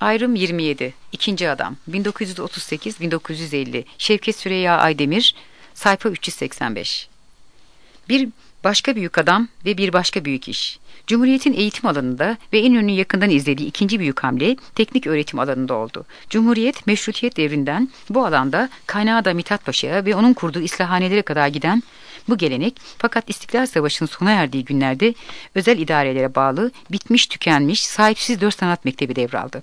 Ayrım 27. İkinci Adam. 1938-1950. Şevket Süreyya Aydemir. Sayfa 385. Bir başka büyük adam ve bir başka büyük iş. Cumhuriyet'in eğitim alanında ve İnönü'nün yakından izlediği ikinci büyük hamle teknik öğretim alanında oldu. Cumhuriyet, meşrutiyet devrinden bu alanda kaynağı da Mithat Paşa'ya ve onun kurduğu islahanelere kadar giden bu gelenek, fakat İstiklal Savaşı'nın sona erdiği günlerde özel idarelere bağlı, bitmiş tükenmiş, sahipsiz 4 sanat mektebi devraldı.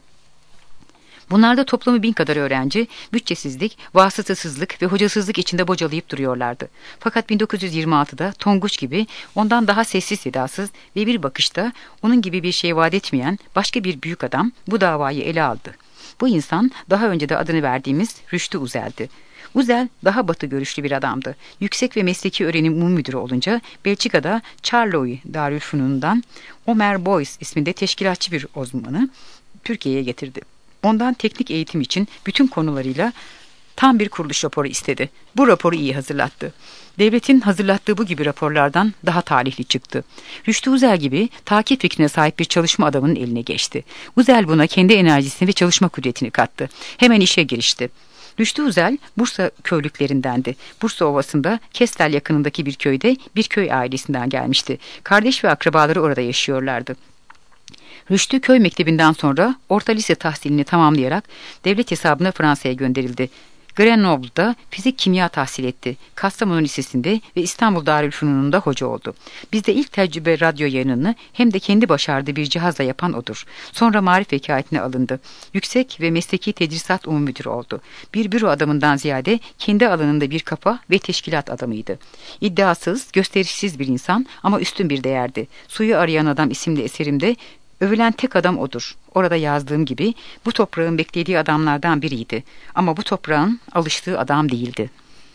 Bunlarda toplamı 1000 kadar öğrenci, bütçesizlik, vasıtasızlık ve hocasızlık içinde bocalayıp duruyorlardı. Fakat 1926'da Tonguç gibi ondan daha sessiz sedasız ve bir bakışta onun gibi bir şey vaat etmeyen başka bir büyük adam bu davayı ele aldı. Bu insan daha önce de adını verdiğimiz Rüştü Uzel'di. Uzel daha batı görüşlü bir adamdı. Yüksek ve Mesleki Öğrenim Umum Müdürü olunca Belçika'da Charleroi Darülfünun'dan Omer Boyce isminde teşkilatçı bir uzmanı Türkiye'ye getirdi. Ondan teknik eğitim için bütün konularıyla tam bir kuruluş raporu istedi. Bu raporu iyi hazırlattı. Devletin hazırlattığı bu gibi raporlardan daha talihli çıktı. Rüştü Uzel gibi takip fikrine sahip bir çalışma adamının eline geçti. Uzel buna kendi enerjisini ve çalışma kudretini kattı. Hemen işe girişti. Rüştü Uzel Bursa köylüklerindendi. Bursa Ovası'nda Kestel yakınındaki bir köyde bir köy ailesinden gelmişti. Kardeş ve akrabaları orada yaşıyorlardı. Rüştü köy mektebinden sonra orta lise tahsilini tamamlayarak devlet hesabına Fransa'ya gönderildi. Grenoble'da fizik kimya tahsil etti. Kastamonu Lisesi'nde ve İstanbul Darülfünun'da hoca oldu. Bizde ilk tecrübe radyo yayınını hem de kendi başardığı bir cihazla yapan odur. Sonra marif vekaletine alındı. Yüksek ve Mesleki Tedrisat Umum Müdürü oldu. Bir büro adamından ziyade kendi alanında bir kafa ve teşkilat adamıydı. İddiasız, gösterişsiz bir insan ama üstün bir değerdi. Suyu Arayan Adam isimli eserimde övülen tek adam odur. Orada yazdığım gibi bu toprağın beklediği adamlardan biriydi. Ama bu toprağın alıştığı adam değildi.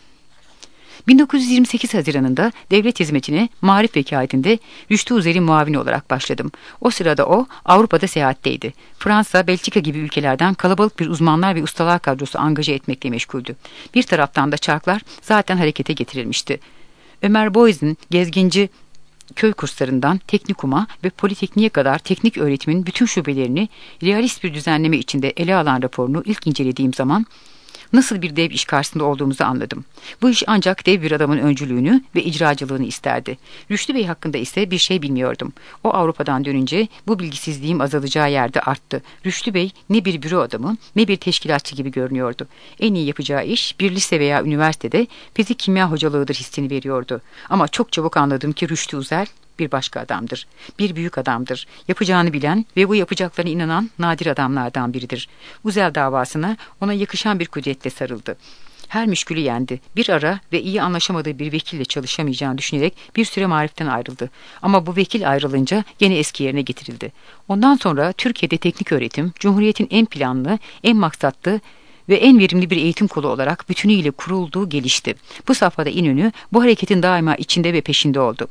1928 Haziran'ında devlet hizmetine marif vekaletinde Rüştü Uzel'in muavini olarak başladım. O sırada o Avrupa'da seyahatteydi. Fransa, Belçika gibi ülkelerden kalabalık bir uzmanlar ve ustalar kadrosu angaje etmekle meşguldü. Bir taraftan da çarklar zaten harekete getirilmişti. Ömer Boyce'nin gezginci köy kurslarından teknikuma ve politekniğe kadar teknik öğretimin bütün şubelerini realist bir düzenleme içinde ele alan raporunu ilk incelediğim zaman nasıl bir dev iş karşısında olduğumuzu anladım. Bu iş ancak dev bir adamın öncülüğünü ve icracılığını isterdi. Rüştü Bey hakkında ise bir şey bilmiyordum. O Avrupa'dan dönünce bu bilgisizliğim azalacağı yerde arttı. Rüştü Bey ne bir büro adamı ne bir teşkilatçı gibi görünüyordu. En iyi yapacağı iş bir lise veya üniversitede fizik kimya hocalığıdır hissini veriyordu. Ama çok çabuk anladım ki Rüştü Uzel bir başka adamdır. Bir büyük adamdır. Yapacağını bilen ve bu yapacaklarına inanan nadir adamlardan biridir. Uzel davasına ona yakışan bir kudretle sarıldı. Her müşkülü yendi. Bir ara ve iyi anlaşamadığı bir vekille çalışamayacağını düşünerek bir süre mariften ayrıldı. Ama bu vekil ayrılınca gene eski yerine getirildi. Ondan sonra Türkiye'de teknik öğretim, Cumhuriyet'in en planlı, en maksatlı ve en verimli bir eğitim kolu olarak bütünüyle kurulduğu gelişti. Bu safhada İnönü bu hareketin daima içinde ve peşinde oldu.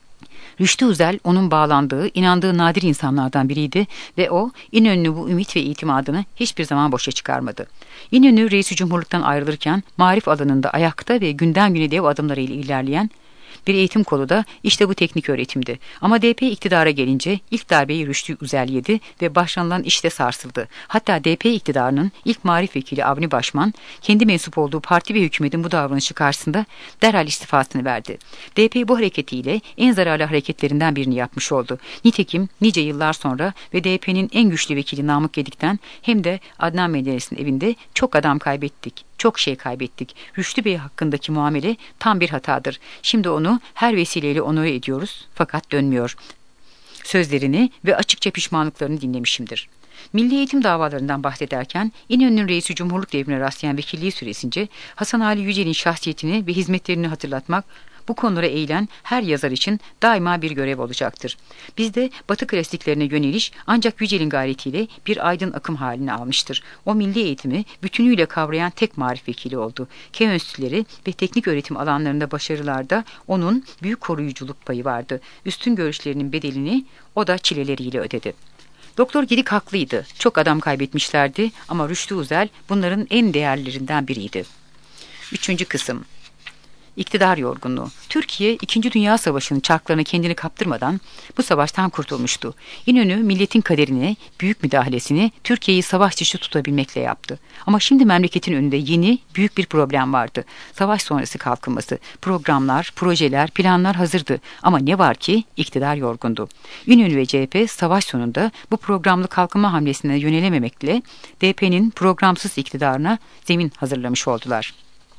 Rüştü Uzel onun bağlandığı, inandığı nadir insanlardan biriydi ve o İnönü'nün bu ümit ve itimadını hiçbir zaman boşa çıkarmadı. İnönü Reis-i Cumhurluk'tan ayrılırken marif alanında ayakta ve günden güne dev adımlarıyla ilerleyen bir eğitim kolu da işte bu teknik öğretimdi. Ama DP iktidara gelince ilk darbeyi Rüştü Uzel yedi ve başlanılan iş de sarsıldı. Hatta DP iktidarının ilk marif vekili Avni Başman kendi mensup olduğu parti ve hükümetin bu davranışı karşısında derhal istifasını verdi. DP bu hareketiyle en zararlı hareketlerinden birini yapmış oldu. Nitekim nice yıllar sonra ve DP'nin en güçlü vekili Namık Gedik'ten hem de Adnan Menderes'in evinde çok adam kaybettik. Çok şey kaybettik. Rüştü Bey hakkındaki muamele tam bir hatadır. Şimdi onu her vesileyle onore ediyoruz fakat dönmüyor. Sözlerini ve açıkça pişmanlıklarını dinlemişimdir. Milli eğitim davalarından bahsederken İnönü'nün Reis-i Cumhurluk devrine rastlayan vekilliği süresince Hasan Ali Yücel'in şahsiyetini ve hizmetlerini hatırlatmak bu konulara eğilen her yazar için daima bir görev olacaktır. Bizde Batı klasiklerine yöneliş ancak Yücel'in gayretiyle bir aydın akım halini almıştır. O milli eğitimi bütünüyle kavrayan tek marif vekili oldu. Köy enstitüleri ve teknik öğretim alanlarında başarılarda onun büyük koruyuculuk payı vardı. Üstün görüşlerinin bedelini o da çileleriyle ödedi. Doktor Gedik haklıydı. Çok adam kaybetmişlerdi ama Rüştü Uzel bunların en değerlilerinden biriydi. 3. kısım. İktidar yorgunluğu. Türkiye, 2. Dünya Savaşı'nın çarklarına kendini kaptırmadan bu savaştan kurtulmuştu. İnönü, milletin kaderine büyük müdahalesini Türkiye'yi savaş dışı tutabilmekle yaptı. Ama şimdi memleketin önünde yeni, büyük bir problem vardı. Savaş sonrası kalkınması. Programlar, projeler, planlar hazırdı. Ama ne var ki iktidar yorgundu. İnönü ve CHP savaş sonunda bu programlı kalkınma hamlesine yönelememekle DP'nin programsız iktidarına zemin hazırlamış oldular.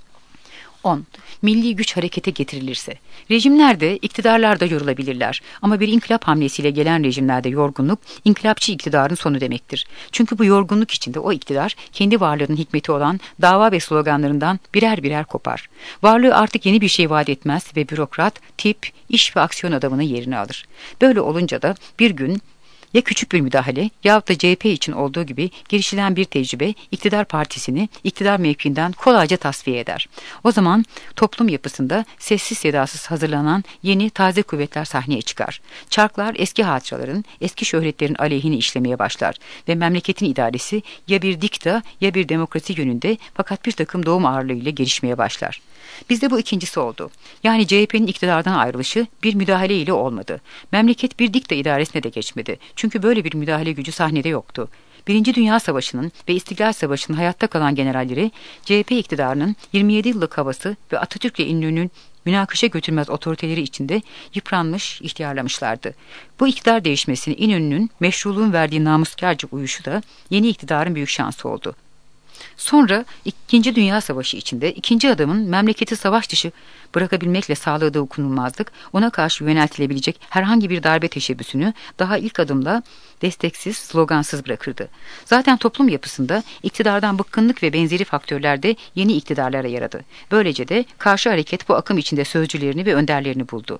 10. Milli güç harekete getirilirse. Rejimler de iktidarlar da yorulabilirler. Ama bir inkılap hamlesiyle gelen rejimlerde yorgunluk, inkılapçı iktidarın sonu demektir. Çünkü bu yorgunluk içinde o iktidar, kendi varlığının hikmeti olan dava ve sloganlarından birer birer kopar. Varlığı artık yeni bir şey vaat etmez ve bürokrat, tip, iş ve aksiyon adamının yerini alır. Böyle olunca da bir gün ya küçük bir müdahale yahut da CHP için olduğu gibi girişilen bir tecrübe iktidar partisini iktidar mevkiinden kolayca tasfiye eder. O zaman toplum yapısında sessiz sedasız hazırlanan yeni taze kuvvetler sahneye çıkar. Çarklar eski hatıraların, eski şöhretlerin aleyhine işlemeye başlar ve memleketin idaresi ya bir dikta ya bir demokrasi yönünde fakat bir takım doğum ağırlığıyla gelişmeye başlar. Bizde bu ikincisi oldu. Yani CHP'nin iktidardan ayrılışı bir müdahale ile olmadı. Memleket bir dikta idaresine de geçmedi. Çünkü böyle bir müdahale gücü sahnede yoktu. Birinci Dünya Savaşı'nın ve İstiklal Savaşı'nın hayatta kalan generalleri CHP iktidarının 27 yıllık havası ve Atatürk'le İnönü'nün münakaşa götürmez otoriteleri içinde yıpranmış, ihtiyarlamışlardı. Bu iktidar değişmesini İnönü'nün meşruluğun verdiği namuskarca uyuşu da yeni iktidarın büyük şansı oldu. Sonra 2. Dünya Savaşı içinde ikinci adamın memleketi savaş dışı bırakabilmekle sağladığı dokunulmazlık ona karşı yöneltilebilecek herhangi bir darbe teşebbüsünü daha ilk adımla desteksiz, slogansız bırakırdı. Zaten toplum yapısında iktidardan bıkkınlık ve benzeri faktörler de yeni iktidarlara yaradı. Böylece de karşı hareket bu akım içinde sözcülerini ve önderlerini buldu.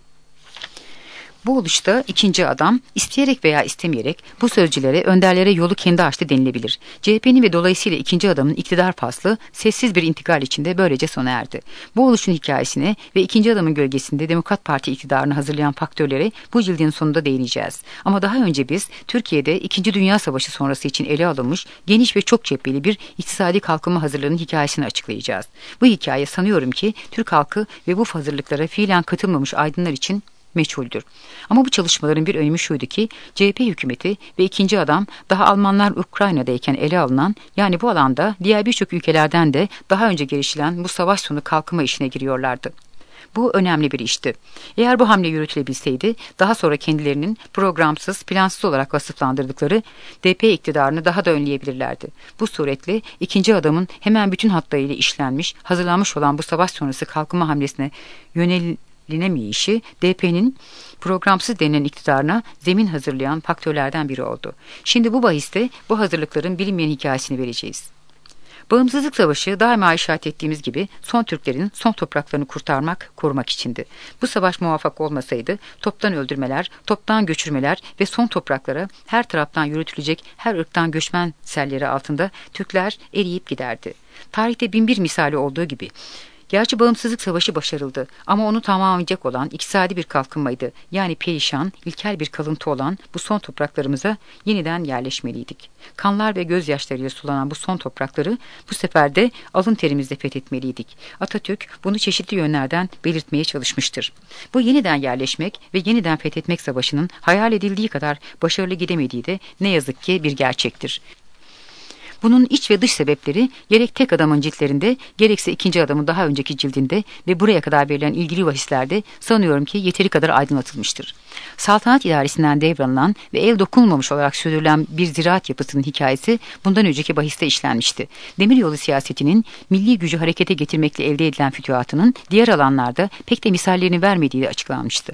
Bu oluşta ikinci adam isteyerek veya istemeyerek bu sözcülere, önderlere yolu kendi açtı denilebilir. CHP'nin ve dolayısıyla ikinci adamın iktidar faslı sessiz bir intikal içinde böylece sona erdi. Bu oluşun hikayesine ve ikinci adamın gölgesinde Demokrat Parti iktidarını hazırlayan faktörlere bu cildin sonunda değineceğiz. Ama daha önce biz Türkiye'de 2. Dünya Savaşı sonrası için ele alınmış geniş ve çok cepheli bir iktisadi kalkınma hazırlığının hikayesini açıklayacağız. Bu hikaye sanıyorum ki Türk halkı ve bu hazırlıklara fiilen katılmamış aydınlar için meçhuldür. Ama bu çalışmaların bir önemi şuydu ki CHP hükümeti ve ikinci adam daha Almanlar Ukrayna'dayken ele alınan yani bu alanda diğer birçok ülkelerden de daha önce gelişilen bu savaş sonu kalkınma işine giriyorlardı. Bu önemli bir işti. Eğer bu hamle yürütülebilseydi daha sonra kendilerinin programsız, plansız olarak vasıflandırdıkları DP iktidarını daha da önleyebilirlerdi. Bu suretle ikinci adamın hemen bütün hatlarıyla işlenmiş, hazırlanmış olan bu savaş sonrası kalkınma hamlesine yönelemeyişi DP'nin programsız denilen iktidarına zemin hazırlayan faktörlerden biri oldu. Şimdi bu bahiste bu hazırlıkların bilinmeyen hikayesini vereceğiz. Bağımsızlık Savaşı daima işaret ettiğimiz gibi son Türklerin son topraklarını kurtarmak, korumak içindi. Bu savaş muvaffak olmasaydı toptan öldürmeler, toptan göçürmeler ve son topraklara her taraftan yürütülecek her ırktan göçmen selleri altında Türkler eriyip giderdi. Tarihte binbir misali olduğu gibi. Gerçi Bağımsızlık Savaşı başarıldı ama onu tamamlayacak olan iktisadi bir kalkınmaydı. Yani perişan, ilkel bir kalıntı olan bu son topraklarımıza yeniden yerleşmeliydik. Kanlar ve gözyaşlarıyla sulanan bu son toprakları bu sefer de alın terimizle fethetmeliydik. Atatürk bunu çeşitli yönlerden belirtmeye çalışmıştır. Bu yeniden yerleşmek ve yeniden fethetmek savaşının hayal edildiği kadar başarılı gidemediği de ne yazık ki bir gerçektir. Bunun iç ve dış sebepleri gerek tek adamın ciltlerinde gerekse ikinci adamın daha önceki cildinde ve buraya kadar verilen ilgili bahislerde sanıyorum ki yeteri kadar aydınlatılmıştır. Saltanat idaresinden devralınan ve el dokunulmamış olarak sürdürülen bir ziraat yapısının hikayesi bundan önceki bahiste işlenmişti. Demiryolu siyasetinin milli gücü harekete getirmekle elde edilen fütühatının diğer alanlarda pek de misallerini vermediği de açıklanmıştı.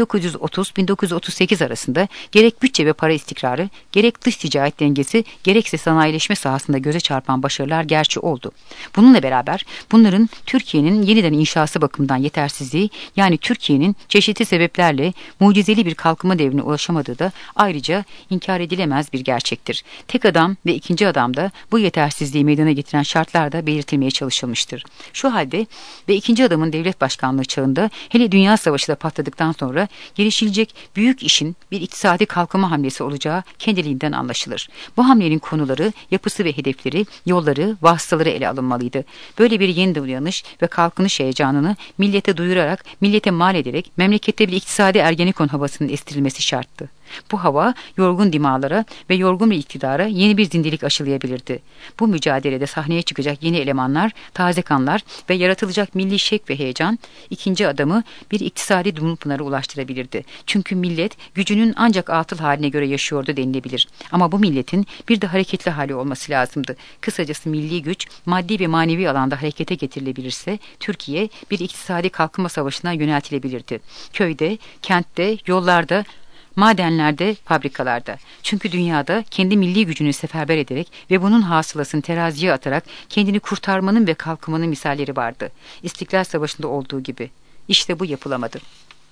1930-1938 arasında gerek bütçe ve para istikrarı, gerek dış ticaret dengesi, gerekse sanayileşme sahasında göze çarpan başarılar gerçi oldu. Bununla beraber bunların Türkiye'nin yeniden inşası bakımından yetersizliği yani Türkiye'nin çeşitli sebeplerle mucizeli bir kalkınma devrine ulaşamadığı da ayrıca inkar edilemez bir gerçektir. Tek adam ve ikinci adamda bu yetersizliği meydana getiren şartlar da belirtilmeye çalışılmıştır. Şu halde ve ikinci adamın devlet başkanlığı çağında hele Dünya Savaşı da patladıktan sonra gelişilecek büyük işin bir iktisadi kalkınma hamlesi olacağı kendiliğinden anlaşılır. Bu hamlenin konuları, yapısı ve ve hedefleri, yolları, vasıtaları ele alınmalıydı. Böyle bir yeniden uyanış ve kalkınış heyecanını millete duyurarak, millete mal ederek memlekette bir iktisadi Ergenekon havasının estirilmesi şarttı. Bu hava yorgun dimağlara ve yorgun bir iktidara yeni bir zindelik aşılayabilirdi. Bu mücadelede sahneye çıkacak yeni elemanlar, taze kanlar ve yaratılacak milli şevk ve heyecan ikinci adamı bir iktisadi dumlupınara ulaştırabilirdi. Çünkü millet gücünün ancak atıl haline göre yaşıyordu denilebilir. Ama bu milletin bir de hareketli hali olması lazımdı. Kısacası milli güç maddi ve manevi alanda harekete getirilebilirse Türkiye bir iktisadi kalkınma savaşına yöneltilebilirdi. Köyde, kentte, yollarda, madenlerde, fabrikalarda. Çünkü dünyada kendi milli gücünü seferber ederek ve bunun hasılasını teraziye atarak kendini kurtarmanın ve kalkınmanın misalleri vardı. İstiklal Savaşı'nda olduğu gibi. İşte bu yapılamadı.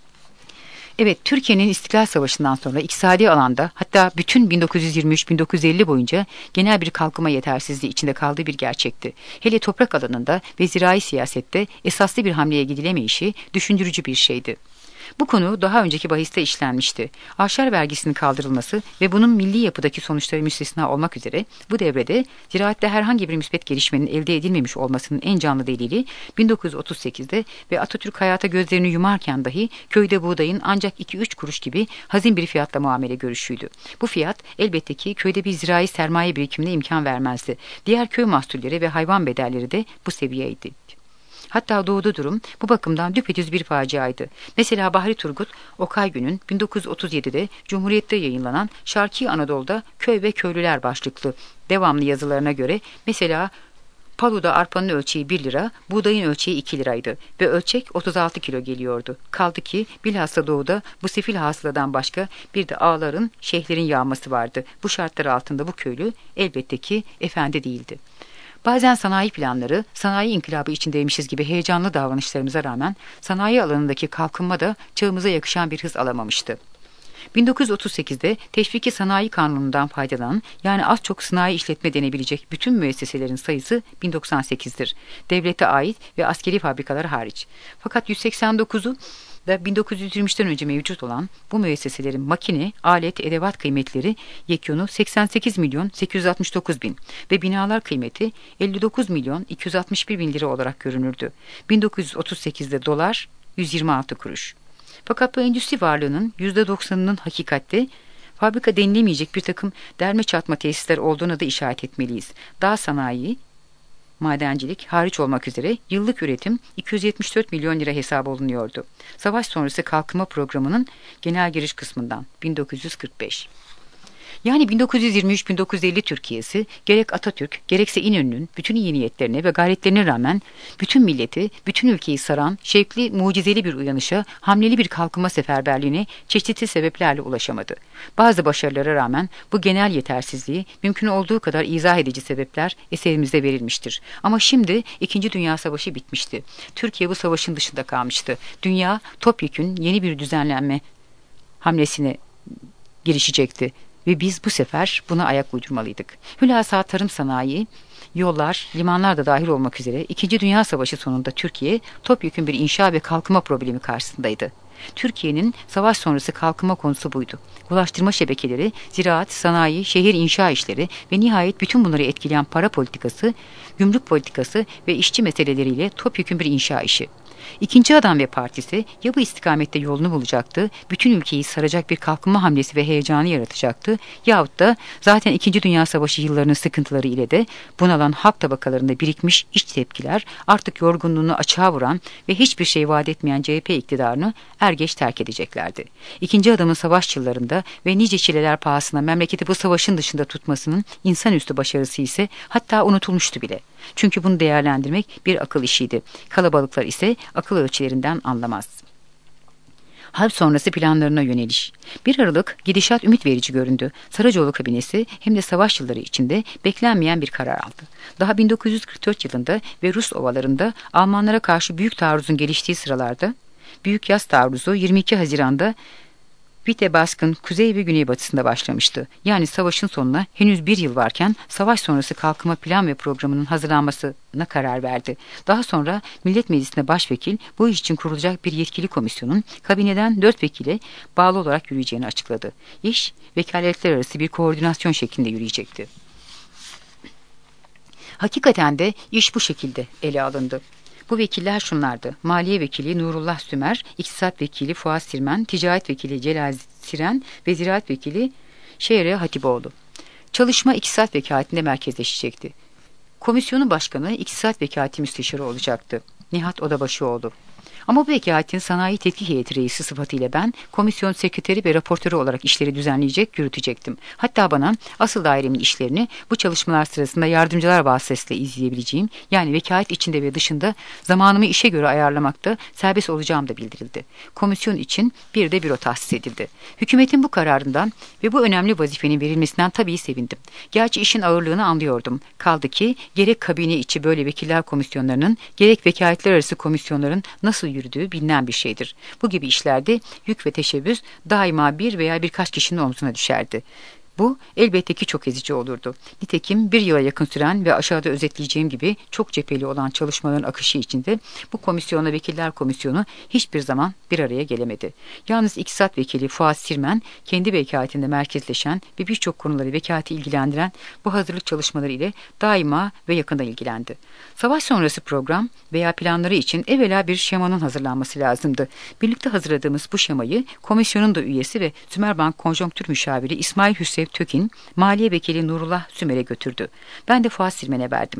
Evet, Türkiye'nin İstiklal Savaşı'ndan sonra iktisadi alanda hatta bütün 1923-1950 boyunca genel bir kalkınma yetersizliği içinde kaldığı bir gerçekti. Hele toprak alanında ve zirai siyasette esaslı bir hamleye gidilemeyişi düşündürücü bir şeydi. Bu konu daha önceki bahiste işlenmişti. Arşar vergisinin kaldırılması ve bunun milli yapıdaki sonuçları müstesna olmak üzere bu devrede ziraatte herhangi bir müspet gelişmenin elde edilmemiş olmasının en canlı delili 1938'de ve Atatürk hayata gözlerini yumarken dahi köyde buğdayın ancak 2-3 kuruş gibi hazin bir fiyatla muamele görüşüydü. Bu fiyat elbette ki köyde bir zirai sermaye birikimine imkan vermezdi. Diğer köy mahsulleri ve hayvan bedelleri de bu seviyeydi. Hatta doğuda durum bu bakımdan düpedüz bir faciaydı. Mesela Bahri Turgut, Okaygün'ün 1937'de Cumhuriyet'te yayınlanan Şarkı Anadolu'da Köy ve Köylüler başlıklı devamlı yazılarına göre mesela Palu'da arpanın ölçeği 1 lira, buğdayın ölçeği 2 liraydı ve ölçek 36 kilo geliyordu. Kaldı ki bilhassa doğuda bu sefil hasıladan başka bir de ağaların, şeyhlerin yağması vardı. Bu şartlar altında bu köylü elbette ki efendi değildi. Bazen sanayi planları, sanayi inkılabı içindeymişiz gibi heyecanlı davranışlarımıza rağmen sanayi alanındaki kalkınma da çağımıza yakışan bir hız alamamıştı. 1938'de Teşviki Sanayi Kanunu'ndan faydalanan yani az çok sanayi işletme denebilecek bütün müesseselerin sayısı 1098'dir. Devlete ait ve askeri fabrikalar hariç. Fakat 189'u da 1923'ten önce mevcut olan bu müesseselerin makine, alet, edevat kıymetleri yekûnu 88 milyon 869 bin ve binalar kıymeti 59 milyon 261 bin lira olarak görünürdü. 1938'de dolar 126 kuruş. Fakat bu endüstri varlığının %90'ının hakikatte fabrika denilemeyecek bir takım derme çatma tesisler olduğuna da işaret etmeliyiz. Dağ sanayi, madencilik hariç olmak üzere yıllık üretim 274 milyon lira hesabı olunuyordu. Savaş sonrası kalkınma programının genel giriş kısmından 1945. Yani 1923-1950 Türkiye'si gerek Atatürk gerekse İnönü'nün bütün iyi niyetlerine ve gayretlerine rağmen bütün milleti, bütün ülkeyi saran şevkli, mucizeli bir uyanışa, hamleli bir kalkınma seferberliğine çeşitli sebeplerle ulaşamadı. Bazı başarılara rağmen bu genel yetersizliği mümkün olduğu kadar izah edici sebepler eserimizde verilmiştir. Ama şimdi 2. Dünya Savaşı bitmişti. Türkiye bu savaşın dışında kalmıştı. Dünya topyekün yeni bir düzenlenme hamlesine girişecekti. Ve biz bu sefer buna ayak uydurmalıydık. Hülasa tarım sanayi, yollar, limanlar da dahil olmak üzere 2. Dünya Savaşı sonunda Türkiye topyekün bir inşa ve kalkınma problemi karşısındaydı. Türkiye'nin savaş sonrası kalkınma konusu buydu. Ulaştırma şebekeleri, ziraat, sanayi, şehir inşa işleri ve nihayet bütün bunları etkileyen para politikası, gümrük politikası ve işçi meseleleriyle topyekün bir inşa işi. İkinci Adam ve Partisi ya bu istikamette yolunu bulacaktı, bütün ülkeyi saracak bir kalkınma hamlesi ve heyecanı yaratacaktı yahut da zaten 2. Dünya Savaşı yıllarının sıkıntıları ile de bunalan halk tabakalarında birikmiş iç tepkiler artık yorgunluğunu açığa vuran ve hiçbir şey vaat etmeyen CHP iktidarını er geç terk edeceklerdi. İkinci Adam'ın savaş yıllarında ve nice çileler pahasına memleketi bu savaşın dışında tutmasının insanüstü başarısı ise hatta unutulmuştu bile. Çünkü bunu değerlendirmek bir akıl işiydi. Kalabalıklar ise akıl ölçülerinden anlamaz. Harp sonrası planlarına yöneliş. 1 Aralık gidişat ümit verici göründü. Saracoğlu kabinesi hem de savaş yılları içinde beklenmeyen bir karar aldı. Daha 1944 yılında ve Rus ovalarında Almanlara karşı büyük taarruzun geliştiği sıralarda Büyük Yaz Taarruzu 22 Haziran'da Vitebask'ın kuzey ve güneybatısında başlamıştı. Yani savaşın sonuna henüz 1 yıl varken savaş sonrası kalkınma plan ve programının hazırlanmasına karar verdi. Daha sonra Millet Meclisi'nde başvekil bu iş için kurulacak bir yetkili komisyonun kabineden 4 vekile bağlı olarak yürüyeceğini açıkladı. İş vekaletler arası bir koordinasyon şeklinde yürüyecekti. Hakikaten de iş bu şekilde ele alındı. Bu vekiller şunlardı: Maliye Vekili Nurullah Sümer, İktisat Vekili Fuat Sirmen, Ticaret Vekili Celal Siren ve Ziraat Vekili Şehre Hatipoğlu. Çalışma İktisat Vekâleti'nde merkezleşecekti. Komisyonun başkanı İktisat Vekaleti Müsteşarı olacaktı. Nihat Odabaşıoğlu. Ama bu vekaletin sanayi tetkik heyeti reisi sıfatıyla ben komisyon sekreteri ve raportörü olarak işleri düzenleyecek, yürütecektim. Hatta bana asıl dairemin işlerini bu çalışmalar sırasında yardımcılar vasıtasıyla izleyebileceğim, yani vekalet içinde ve dışında zamanımı işe göre ayarlamakta serbest olacağım da bildirildi. Komisyon için bir de büro tahsis edildi. Hükümetin bu kararından ve bu önemli vazifenin verilmesinden tabii sevindim. Gerçi işin ağırlığını anlıyordum. Kaldı ki gerek kabine içi böyle vekiller komisyonlarının, gerek vekaletler arası komisyonların nasıl yürüdüğü bilinen bir şeydir. Bu gibi işlerde yük ve teşebbüs daima bir veya birkaç kişinin omzuna düşerdi. Bu elbette ki çok ezici olurdu. Nitekim bir yıla yakın süren ve aşağıda özetleyeceğim gibi çok cepheli olan çalışmaların akışı içinde bu komisyonla Vekiller Komisyonu hiçbir zaman bir araya gelemedi. Yalnız İktisat Vekili Fuat Sirmen kendi vekaletinde merkezleşen ve birçok konuları vekaleti ilgilendiren bu hazırlık çalışmaları ile daima ve yakından ilgilendi. Savaş sonrası program veya planları için evvela bir şemanın hazırlanması lazımdı. Birlikte hazırladığımız bu şemayı komisyonun da üyesi ve Sümerbank Konjonktür Müşaviri İsmail Hüseyin Tökin, Maliye Vekili Nurullah Sümer'e götürdü. Ben de Fuat Sirmen'e verdim.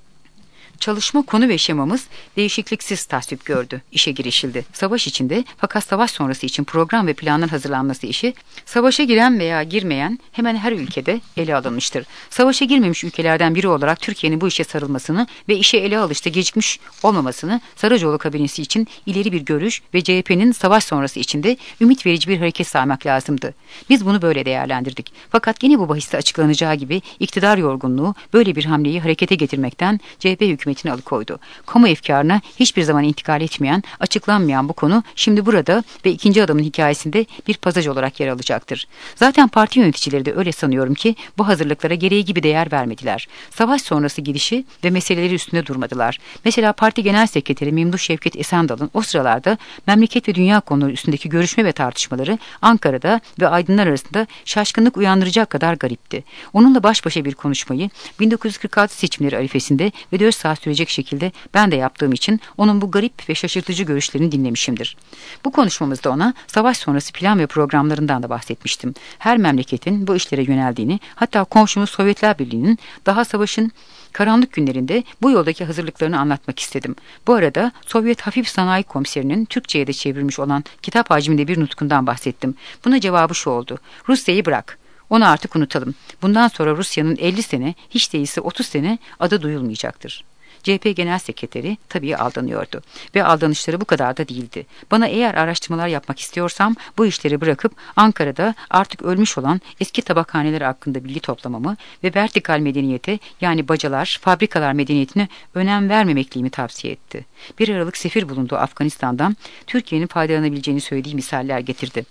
Çalışma konu ve şemamız değişikliksiz tasvip gördü. İşe girişildi. Savaş içinde fakat savaş sonrası için program ve planların hazırlanması işi savaşa giren veya girmeyen hemen her ülkede ele alınmıştır. Savaşa girmemiş ülkelerden biri olarak Türkiye'nin bu işe sarılmasını ve işe ele alışta gecikmiş olmamasını Saracoğlu kabinesi için ileri bir görüş ve CHP'nin savaş sonrası içinde ümit verici bir hareket saymak lazımdı. Biz bunu böyle değerlendirdik. Fakat yine bu bahiste açıklanacağı gibi iktidar yorgunluğu böyle bir hamleyi harekete getirmekten CHP hükümetini alıkoydu. Kamu efkarına hiçbir zaman intikal etmeyen, açıklanmayan bu konu şimdi burada ve ikinci adamın hikayesinde bir pasaj olarak yer alacaktır. Zaten parti yöneticileri de öyle sanıyorum ki bu hazırlıklara gereği gibi değer vermediler. Savaş sonrası gidişi ve meseleleri üstünde durmadılar. Mesela Parti Genel Sekreteri Memduh Şevket Esendal'ın o sıralarda memleket ve dünya konuları üstündeki görüşme ve tartışmaları Ankara'da ve aydınlar arasında şaşkınlık uyandıracak kadar garipti. Onunla baş başa bir konuşmayı 1946 seçimleri arifesinde ve 4 saat sürecek şekilde ben de yaptığım için onun bu garip ve şaşırtıcı görüşlerini dinlemişimdir. Bu konuşmamızda ona savaş sonrası plan ve programlarından da bahsetmiştim. Her memleketin bu işlere yöneldiğini, hatta komşumuz Sovyetler Birliği'nin daha savaşın karanlık günlerinde bu yoldaki hazırlıklarını anlatmak istedim. Bu arada Sovyet Hafif Sanayi Komiserinin Türkçe'ye de çevrilmiş olan kitap hacminde bir nutkundan bahsettim. Buna cevabı şu oldu: Rusya'yı bırak. Onu artık unutalım. Bundan sonra Rusya'nın 50 sene, hiç değilse 30 sene adı duyulmayacaktır. CHP Genel Sekreteri tabii aldanıyordu ve aldanışları bu kadar da değildi. Bana eğer araştırmalar yapmak istiyorsam bu işleri bırakıp Ankara'da artık ölmüş olan eski tabakhaneler hakkında bilgi toplamamı ve vertikal medeniyete, yani bacalar, fabrikalar medeniyetine önem vermemekliğimi tavsiye etti. 1 Aralık sefir bulunduğu Afganistan'dan Türkiye'nin faydalanabileceğini söylediği misaller getirdi.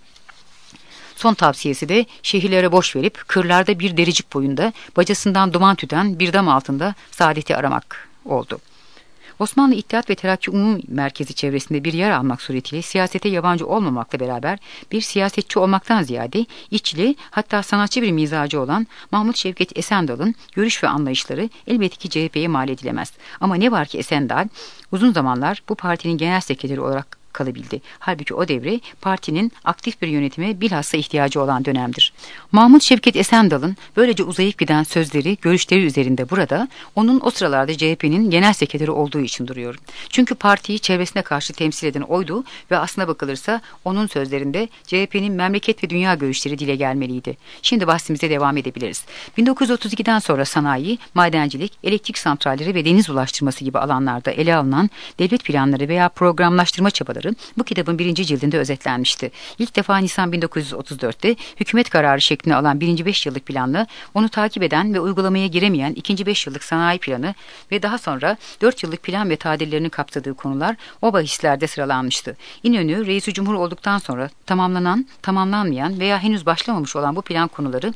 Son tavsiyesi de şehirlere boş verip kırlarda bir dericik boyunda bacasından duman tüten bir dam altında saadeti aramak oldu. Osmanlı İttihat ve Terakki Umumi Merkezi çevresinde bir yer almak suretiyle siyasete yabancı olmamakla beraber bir siyasetçi olmaktan ziyade içli, hatta sanatçı bir mizacı olan Mahmut Şevket Esendal'ın görüş ve anlayışları elbette ki CHP'ye mal edilemez. Ama ne var ki Esendal uzun zamanlar bu partinin genel sekreteri olarak kalabildi. Halbuki o devre partinin aktif bir yönetime bilhassa ihtiyacı olan dönemdir. Mahmut Şevket Esendal'ın böylece uzayıp giden sözleri, görüşleri üzerinde burada onun o sıralarda CHP'nin genel sekreteri olduğu için duruyorum. Çünkü partiyi çevresine karşı temsil eden oydu ve aslına bakılırsa onun sözlerinde CHP'nin memleket ve dünya görüşleri dile gelmeliydi. Şimdi bahsimize devam edebiliriz. 1932'den sonra sanayi, madencilik, elektrik santralleri ve deniz ulaştırması gibi alanlarda ele alınan devlet planları veya programlaştırma çabaları bu kitabın 1. cildinde özetlenmişti. İlk defa Nisan 1934'te hükümet kararı şeklini alan 1. 5 yıllık planla onu takip eden ve uygulamaya giremeyen 2. 5 yıllık sanayi planı ve daha sonra 4 yıllık plan ve tadillerinin kapsadığı konular o bahislerde sıralanmıştı. İnönü, Reis-i Cumhur olduktan sonra tamamlanan, tamamlanmayan veya henüz başlamamış olan bu plan konuları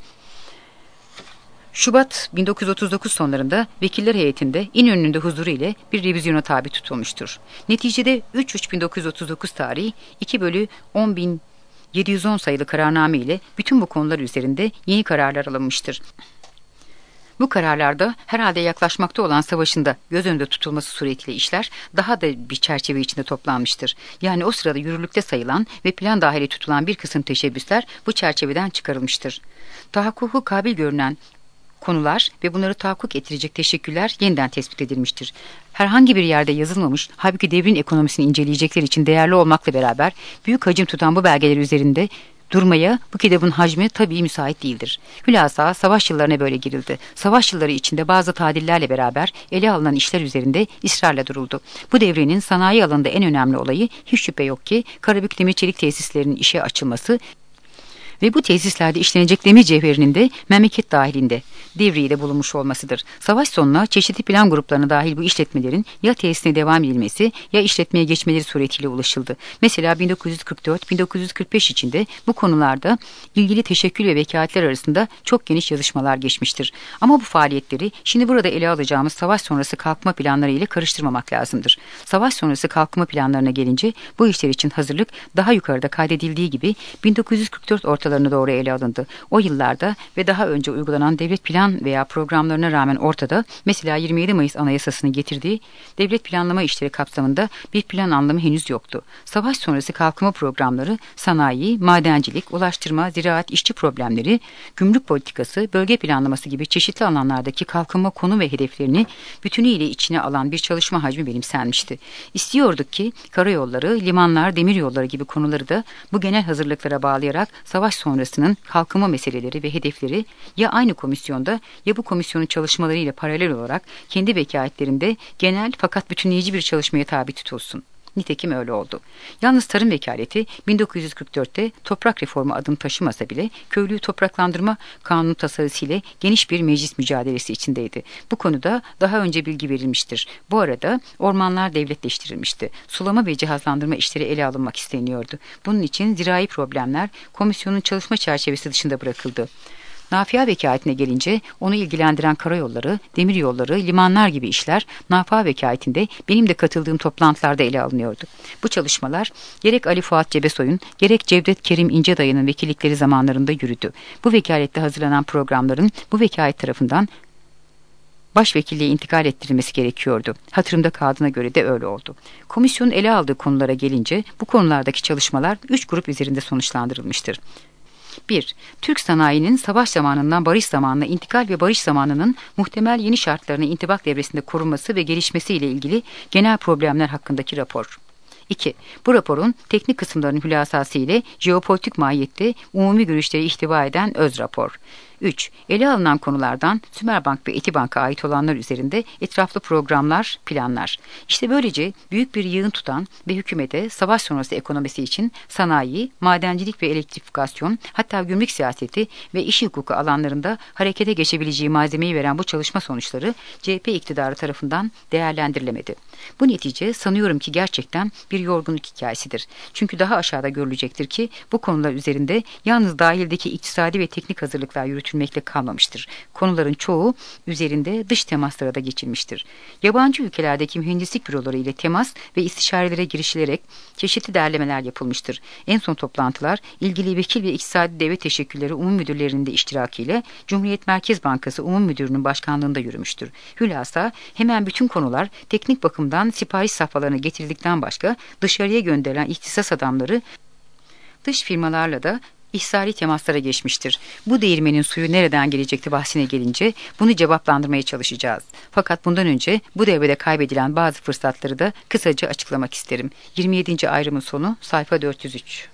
Şubat 1939 sonlarında vekiller heyetinde İnönü'nün de huzuru ile bir revizyona tabi tutulmuştur. Neticede 3-3-1939 tarihi 2/10.710 sayılı kararname ile bütün bu konular üzerinde yeni kararlar alınmıştır. Bu kararlarda herhalde yaklaşmakta olan savaşın da göz önünde tutulması suretiyle işler daha da bir çerçeve içinde toplanmıştır. Yani o sırada yürürlükte sayılan ve plan dahili tutulan bir kısım teşebbüsler bu çerçeveden çıkarılmıştır. Tahakkuku kabil görünen konular ve bunları tahakkuk ettirecek teşekkürler yeniden tespit edilmiştir. Herhangi bir yerde yazılmamış, halbuki devrin ekonomisini inceleyecekler için değerli olmakla beraber büyük hacim tutan bu belgeler üzerinde durmaya bu kitabın hacmi tabii müsait değildir. Hülasa savaş yıllarına böyle girildi. Savaş yılları içinde bazı tadillerle beraber ele alınan işler üzerinde ısrarla duruldu. Bu devrenin sanayi alanında en önemli olayı hiç şüphe yok ki Karabük Demir Çelik tesislerinin işe açılması ve bu tesislerde işlenecek demir cevherinin de memleket dahilinde devriyede bulunmuş olmasıdır. Savaş sonuna çeşitli plan gruplarına dahil bu işletmelerin ya tesisine devam edilmesi ya işletmeye geçmeleri suretiyle ulaşıldı. Mesela 1944-1945 içinde bu konularda ilgili teşekkül ve vekaletler arasında çok geniş yazışmalar geçmiştir. Ama bu faaliyetleri şimdi burada ele alacağımız savaş sonrası kalkınma planları ile karıştırmamak lazımdır. Savaş sonrası kalkınma planlarına gelince bu işler için hazırlık daha yukarıda kaydedildiği gibi 1944 ortalarına doğru ele alındı. O yıllarda ve daha önce uygulanan devlet plan veya programlarına rağmen ortada, mesela 27 Mayıs Anayasası'nı getirdiği devlet planlama işleri kapsamında bir plan anlamı henüz yoktu. Savaş sonrası kalkınma programları, sanayi, madencilik, ulaştırma, ziraat, işçi problemleri, gümrük politikası, bölge planlaması gibi çeşitli alanlardaki kalkınma konu ve hedeflerini bütünüyle içine alan bir çalışma hacmi benimsenmişti. İstiyorduk ki karayolları, limanlar, demiryolları gibi konuları da bu genel hazırlıklara bağlayarak savaş sonrasının kalkınma meseleleri ve hedefleri ya aynı komisyonda ya bu komisyonun çalışmalarıyla paralel olarak kendi vekaletlerinde genel fakat bütünleyici bir çalışmaya tabi tutulsun. Nitekim öyle oldu. Yalnız tarım vekaleti 1944'te toprak reformu adını taşımasa bile köylüyü topraklandırma kanunu tasarısı ile geniş bir meclis mücadelesi içindeydi. Bu konuda daha önce bilgi verilmiştir. Bu arada ormanlar devletleştirilmişti. Sulama ve cihazlandırma işleri ele alınmak isteniyordu. Bunun için zirai problemler komisyonun çalışma çerçevesi dışında bırakıldı. Nafıa vekaletine gelince onu ilgilendiren karayolları, demiryolları, limanlar gibi işler Nafıa vekaletinde benim de katıldığım toplantılarda ele alınıyordu. Bu çalışmalar gerek Ali Fuat Cebesoy'un gerek Cevdet Kerim İncedayı'nın vekillikleri zamanlarında yürüdü. Bu vekalette hazırlanan programların bu vekalet tarafından başvekilliğe intikal ettirilmesi gerekiyordu. Hatırımda kaldığına göre de öyle oldu. Komisyonun ele aldığı konulara gelince bu konulardaki çalışmalar 3 grup üzerinde sonuçlandırılmıştır. 1. Türk sanayinin savaş zamanından barış zamanına intikal ve barış zamanının muhtemel yeni şartlarına intibak devresinde korunması ve gelişmesi ile ilgili genel problemler hakkındaki rapor. 2. Bu raporun teknik kısımlarının hülasası ile jeopolitik mahiyette umumi görüşleri ihtiva eden öz rapor. 3. Ele alınan konulardan Sümerbank ve Etibank'a ait olanlar üzerinde etraflı programlar, planlar. İşte böylece büyük bir yığın tutan ve hükümete savaş sonrası ekonomisi için sanayi, madencilik ve elektrifikasyon, hatta gümrük siyaseti ve iş hukuku alanlarında harekete geçebileceği malzemeyi veren bu çalışma sonuçları CHP iktidarı tarafından değerlendirilemedi. Bu netice sanıyorum ki gerçekten bir yorgunluk hikayesidir. Çünkü daha aşağıda görülecektir ki bu konular üzerinde yalnız dahildeki iktisadi ve teknik hazırlıklar yürütülmekle kalmamıştır. Konuların çoğu üzerinde dış temaslara da geçilmiştir. Yabancı ülkelerdeki mühendislik büroları ile temas ve istişarelere girişilerek çeşitli derlemeler yapılmıştır. En son toplantılar ilgili vekil ve iktisadi devlet teşekkülleri umum müdürlerinin de iştirakiyle Cumhuriyet Merkez Bankası Umum Müdürü'nün başkanlığında yürümüştür. Hülasa hemen bütün konular teknik bakımdan sipariş safhalarına getirildikten başka dışarıya gönderilen ihtisas adamları dış firmalarla da ihsari temaslara geçmiştir. Bu değirmenin suyu nereden gelecekti bahsine gelince bunu cevaplandırmaya çalışacağız. Fakat bundan önce bu devrede kaybedilen bazı fırsatları da kısaca açıklamak isterim. 27. ayrımın sonu sayfa 403.